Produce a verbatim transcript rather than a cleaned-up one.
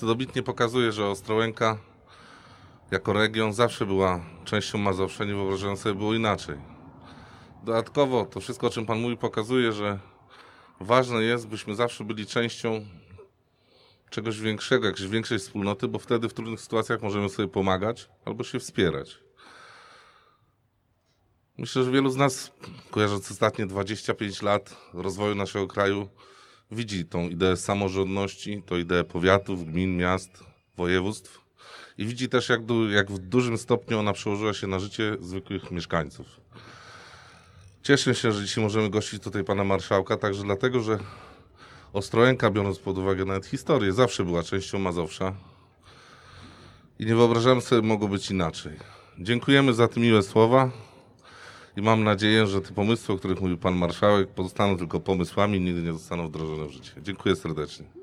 co dobitnie pokazuje, że Ostrołęka jako region zawsze była częścią Mazowsza, nie wyobrażałem sobie było inaczej. Dodatkowo to wszystko, o czym Pan mówi, pokazuje, że ważne jest, byśmy zawsze byli częścią czegoś większego, jakiejś większej wspólnoty, bo wtedy w trudnych sytuacjach możemy sobie pomagać albo się wspierać. Myślę, że wielu z nas, kojarząc ostatnie dwadzieścia pięć lat rozwoju naszego kraju, widzi tą ideę samorządności, tą ideę powiatów, gmin, miast, województw i widzi też, jak, du jak w dużym stopniu ona przełożyła się na życie zwykłych mieszkańców. Cieszę się, że dzisiaj możemy gościć tutaj pana marszałka, także dlatego, że Ostrołęka, biorąc pod uwagę nawet historię, zawsze była częścią Mazowsza i nie wyobrażam sobie, mogło być inaczej. Dziękujemy za te miłe słowa i mam nadzieję, że te pomysły, o których mówił pan marszałek, pozostaną tylko pomysłami i nigdy nie zostaną wdrożone w życie. Dziękuję serdecznie.